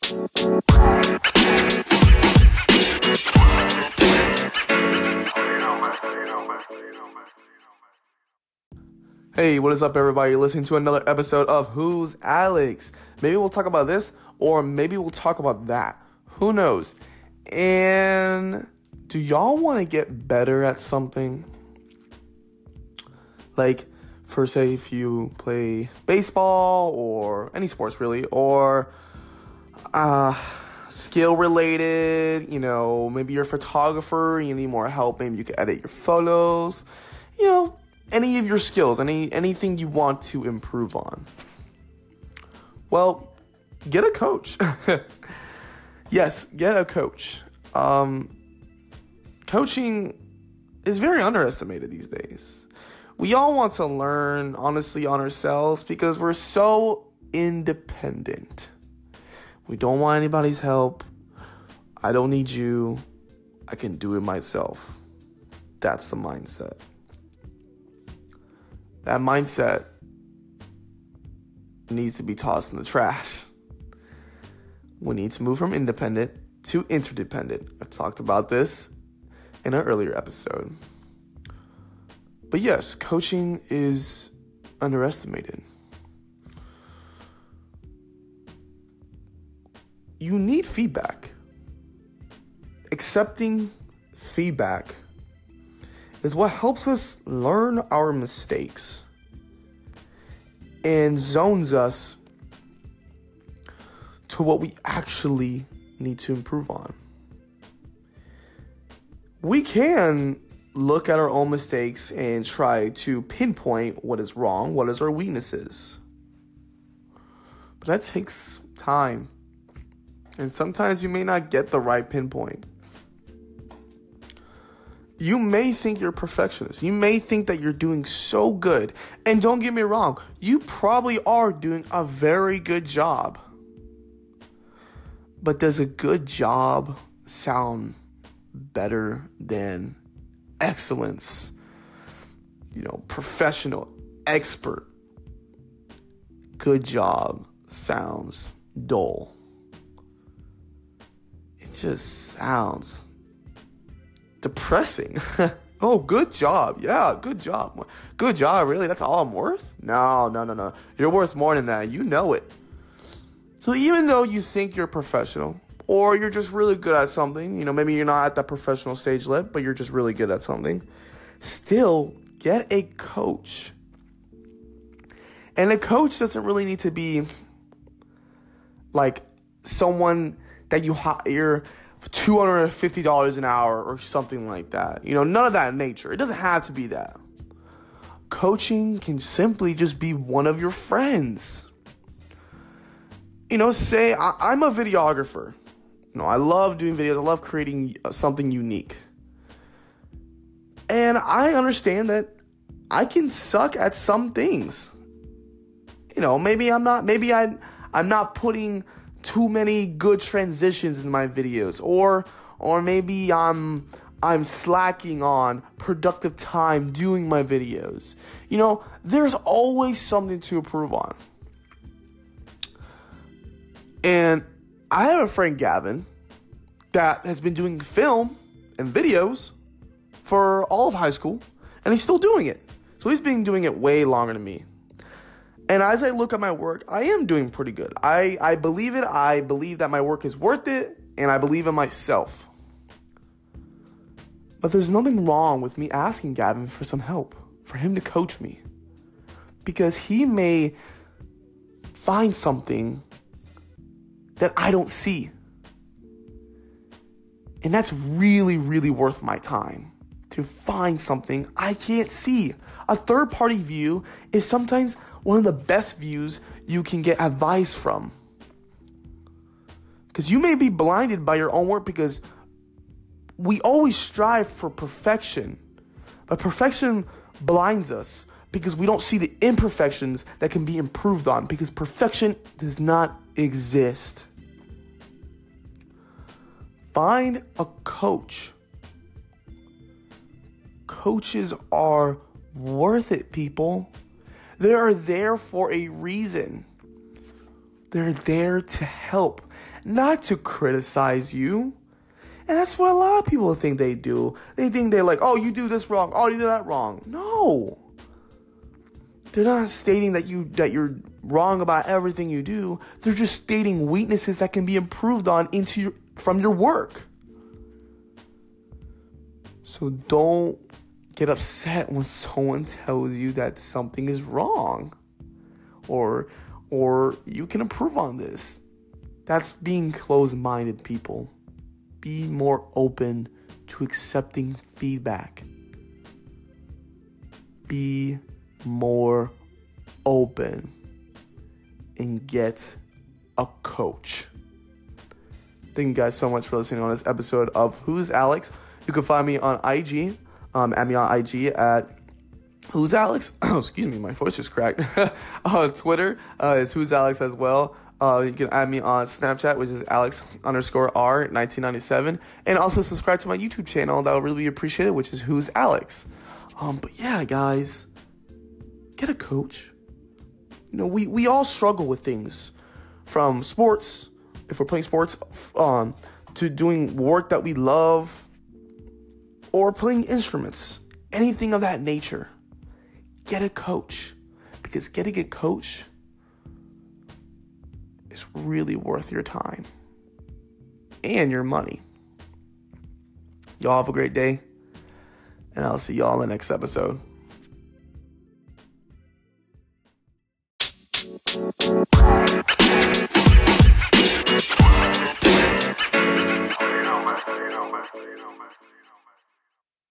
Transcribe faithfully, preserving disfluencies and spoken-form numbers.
Hey, what is up, everybody? You're listening to another episode of Who's Alex? Maybe we'll talk about this, or maybe we'll talk about that. Who knows? And do y'all want to get better at something? Like, for say, if you play baseball or any sports really, or uh, skill related, you know, maybe you're a photographer, you need more help, maybe you can edit your photos, you know, any of your skills, any anything you want to improve on. Well, get a coach. Yes, get a coach. Um, coaching is very underestimated these days. We all want to learn, honestly, on ourselves because we're so independent. We don't want anybody's help. I don't need you. I can do it myself. That's the mindset. That mindset needs to be tossed in the trash. We need to move from independent to interdependent. I've talked about this in an earlier episode. But yes, coaching is underestimated. You need feedback. Accepting feedback is what helps us learn our mistakes and zones us to what we actually need to improve on. We can look at our own mistakes and try to pinpoint what is wrong, what is our weaknesses. But that takes time. And sometimes you may not get the right pinpoint. You may think you're a perfectionist. You may think that you're doing so good. And don't get me wrong, you probably are doing a very good job. But does a good job sound better than excellence? You know, professional, expert. Good job sounds dull. It just sounds depressing. Oh, good job. Yeah, good job. Good job, really? That's all I'm worth? No, no, no, no. You're worth more than that. You know it. So even though you think you're professional, or you're just really good at something, you know, maybe you're not at that professional stage yet, but you're just really good at something, still get a coach. And a coach doesn't really need to be like someone that you hire two hundred fifty dollars an hour or something like that. You know, none of that nature. It doesn't have to be that. Coaching can simply just be one of your friends. You know, say I, I'm a videographer. You know, I love doing videos. I love creating something unique. And I understand that I can suck at some things. You know, maybe I'm not, maybe I, I'm not putting too many good transitions in my videos, or or maybe I'm I'm slacking on productive time doing my videos. You know, there's always something to improve on. And I have a friend, Gavin, that has been doing film and videos for all of high school, and he's still doing it. So he's been doing it way longer than me. And as I look at my work, I am doing pretty good. I, I believe it. I believe that my work is worth it, and I believe in myself. But there's nothing wrong with me asking Gavin for some help, for him to coach me. Because he may find something that I don't see. And that's really, really worth my time, to find something I can't see. A third-party view is sometimes one of the best views you can get advice from. Because you may be blinded by your own work, because we always strive for perfection. But perfection blinds us because we don't see the imperfections that can be improved on, because perfection does not exist. Find a coach. Coaches are worth it, people. They are there for a reason. They're there to help. not to criticize you. And that's what a lot of people think they do. They think they're like, oh, you do this wrong. Oh, you do that wrong. No. They're not stating that you that you're wrong about everything you do. They're just stating weaknesses that can be improved on into your, from your work. So don't get upset when someone tells you that something is wrong, or or you can improve on this. That's being closed-minded, people. Be more open to accepting feedback. Be more open and get a coach. Thank you guys so much for listening on this episode of Who's Alex. You can find me on I G, um, add me on I G at Who's Alex. Oh, excuse me, my voice just cracked. On Twitter uh, is Who's Alex as well. Uh, you can add me on Snapchat, which is Alex underscore R nineteen ninety-seven, and also subscribe to my YouTube channel. That would really be appreciated, which is Who's Alex. Um, but yeah, guys, get a coach. You know, we, we all struggle with things, from sports, if we're playing sports, um, to doing work that we love, or playing instruments, anything of that nature. Get a coach, because getting a coach is really worth your time and your money. Y'all have a great day, and I'll see y'all in the next episode.